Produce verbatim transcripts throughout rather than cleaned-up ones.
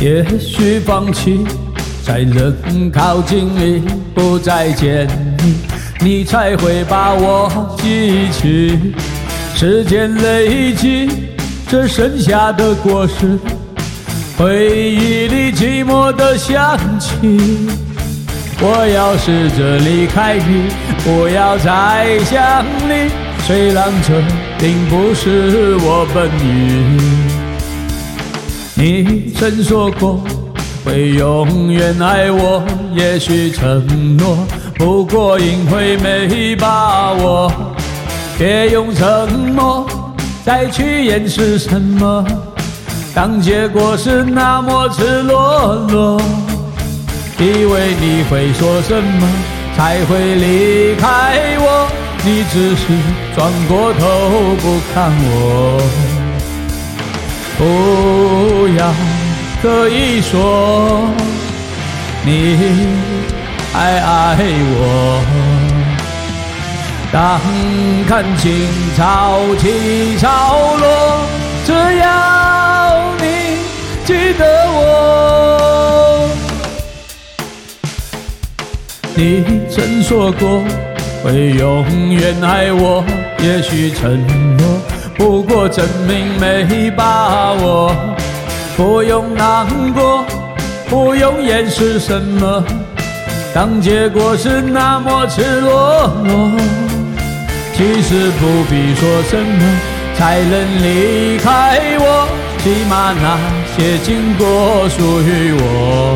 也许放弃，在人靠近你，不再见你，你才会把我记起。时间累积，这剩下的果实，回忆里寂寞的香气。我要试着离开你，不要再想你，虽然这并不是我本意。你曾说过会永远爱我，也许承诺不过因为没把握。别用承诺再去掩饰什么，当结果是那么赤裸裸。以为你会说什么才会离开我，你只是转过头不看我。不要刻意说你还爱我，当看情潮起潮落，只要你记得我。你曾说过会永远爱我，也许承诺不过证明没把握。不用难过，不用掩饰什么，当结果是那么赤裸裸。其实不必说什么才能离开我，起码那些经过属于我。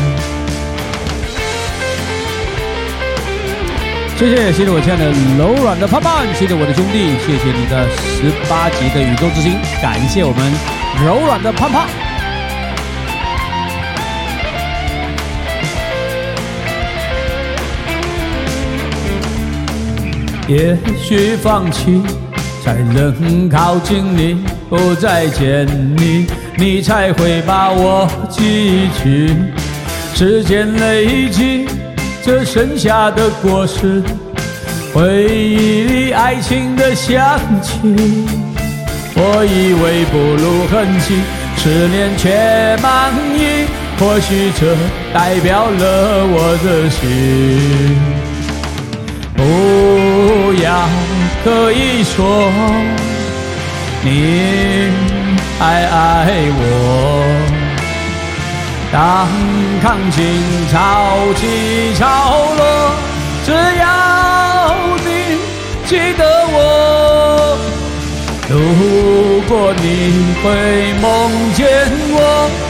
谢谢，谢谢我亲爱的柔软的胖胖，谢谢我的兄弟，谢谢你的十八集的宇宙之星，感谢我们柔软的胖胖。 也许放弃，才能靠近你，不再见你，你才会把我记起。时间累积，这剩下的果实，回忆里爱情的香气。我以为不露痕迹，思念却满溢，或许这代表了我的心。不要刻意说你还爱我，当看情潮起潮落，只要你记得我。如果你会梦见我，